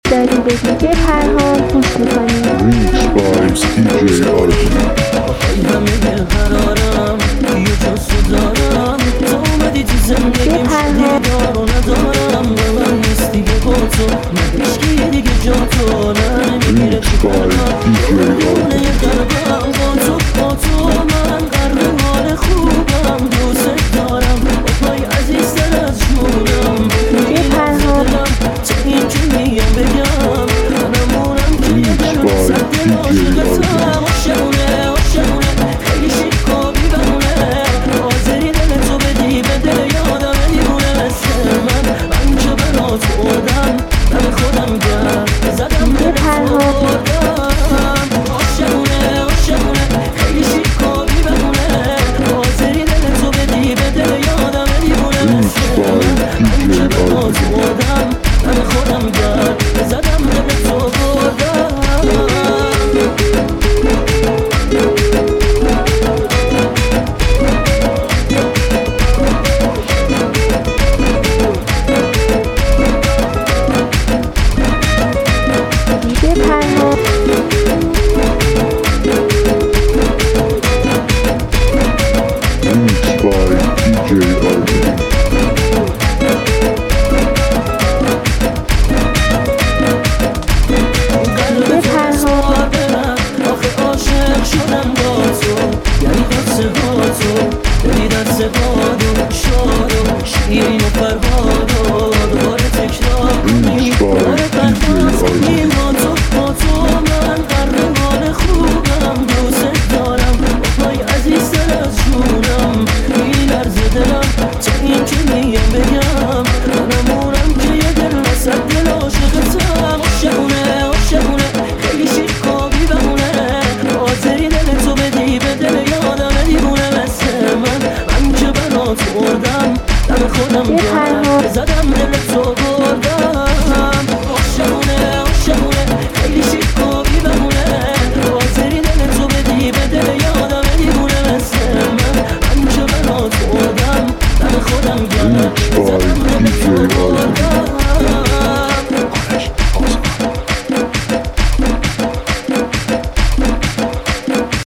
داری به دیجی پرهام گوش میکنی. ریچ وایبز دیجی آرژینا. همه قرارم یه جاسو دارم تو اومدی تو زندگیم شدی دارو ندارم به من نیستی با تو